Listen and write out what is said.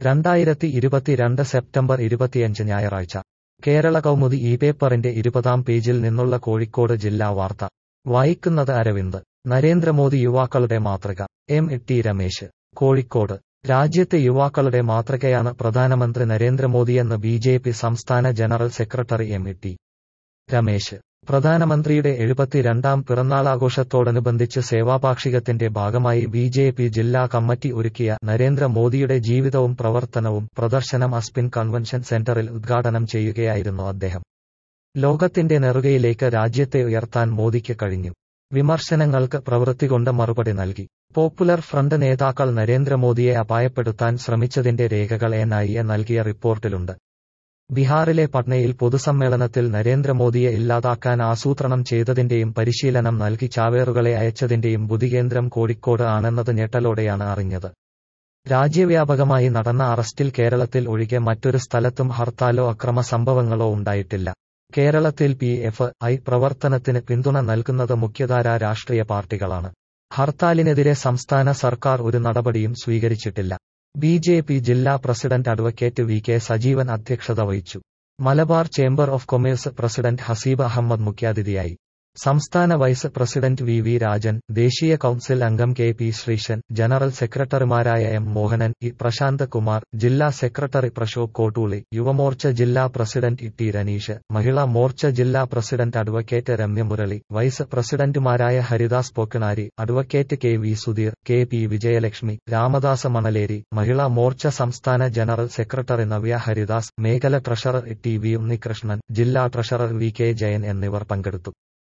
2022 September 25 ഞായറാഴ്ച കേരള കൗമുദി ഈ പേപ്പറിന്റെ 20-ാം പേജിൽ നിന്നുള്ള കോഴിക്കോട് ജില്ലാ വാർത്ത വായിക്കുന്നത് അരവിന്ദ്. നരേന്ദ്രമോദി യുവാക്കളുടെ മാതൃക. ടി രമേശ്, കോഴിക്കോട്. രാജ്യത്തെ യുവാക്കളുടെ മാതൃകയാണ് പ്രധാനമന്ത്രി നരേന്ദ്രമോദിയെന്ന് ബിജെപി സംസ്ഥാന ജനറൽ സെക്രട്ടറി ടി രമേശ്. പ്രധാനമന്ത്രിയുടെ 72-ാം പിറന്നാളാഘോഷത്തോടനുബന്ധിച്ച് സേവാപാക്ഷികത്തിന്റെ ഭാഗമായി ബിജെപി ജില്ലാ കമ്മിറ്റി ഒരുക്കിയ നരേന്ദ്രമോദിയുടെ ജീവിതവും പ്രവർത്തനവും പ്രദർശനം അസ്പിൻ കൺവെൻഷൻ സെന്ററിൽ ഉദ്ഘാടനം ചെയ്യുകയായിരുന്നു അദ്ദേഹം. ലോകത്തിന്റെ നെറുകയിലേക്ക് രാജ്യത്തെ ഉയർത്താൻ മോദിക്ക് കഴിഞ്ഞു. വിമർശനങ്ങൾക്ക് പ്രവൃത്തികൊണ്ട് മറുപടി നൽകി. പോപ്പുലർ ഫ്രണ്ട് നേതാക്കൾ നരേന്ദ്രമോദിയെ അപായപ്പെടുത്താൻ ശ്രമിച്ചതിന്റെ രേഖകൾ എൻഐഎ നൽകിയ റിപ്പോർട്ടിലുണ്ട്. ബീഹാറിലെ പട്നയിൽ പൊതുസമ്മേളനത്തിൽ നരേന്ദ്രമോദിയെ ഇല്ലാതാക്കാൻ ആസൂത്രണം ചെയ്തതിന്റെയും പരിശീലനം നൽകി ചാവേറുകളെ അയച്ചതിന്റെയും ബുദ്ധികേന്ദ്രം കോഴിക്കോട് ആണെന്നത് ഞെട്ടലോടെയാണ് അറിഞ്ഞത്. രാജ്യവ്യാപകമായി നടന്ന അറസ്റ്റിൽ കേരളത്തിൽ ഒഴികെ മറ്റൊരു സ്ഥലത്തും ഹർത്താലോ അക്രമ സംഭവങ്ങളോ ഉണ്ടായിട്ടില്ല. കേരളത്തിൽ PFI പ്രവർത്തനത്തിന് പിന്തുണ നൽകുന്നത് മുഖ്യധാരാ രാഷ്ട്രീയ പാർട്ടികളാണ്. ഹർത്താലിനെതിരെ സംസ്ഥാന സർക്കാർ ഒരു നടപടിയും സ്വീകരിച്ചിട്ടില്ല. ബിജെപി ജില്ലാ പ്രസിഡന്റ് അഡ്വക്കേറ്റ് VK സജീവൻ അധ്യക്ഷത വഹിച്ചു. Malabar chamber of commerce president Habeeb Ahammed മുഖ്യാതിഥിയായി. സംസ്ഥാന വൈസ് പ്രസിഡന്റ് VV രാജൻ, ദേശീയ കൗൺസിൽ അംഗം KP ശ്രീശൻ, ജനറൽ സെക്രട്ടറിമാരായ M മോഹനൻ, പ്രശാന്ത് കുമാർ, ജില്ലാ സെക്രട്ടറി പ്രശോഭ് കോട്ടൂളി, യുവമോർച്ച ജില്ലാ പ്രസിഡന്റ് ടി രനീഷ്, മഹിളാ മോർച്ച ജില്ലാ president advocate Ramya Murali, vice പ്രസിഡന്റുമാരായ Haridas Pokkanari, advocate KV Sudheer, KP Vijayalakshmi, Ramadas Manaleri, Mahila Morcha സംസ്ഥാന ജനറൽ സെക്രട്ടറി നവ്യ ഹരിദാസ്, മേഖല ട്രഷറർ TV ഉണ്ണികൃഷ്ണൻ, ജില്ലാ ട്രഷറർ VK ജയൻ എന്നിവർ പങ്കെടുത്തു.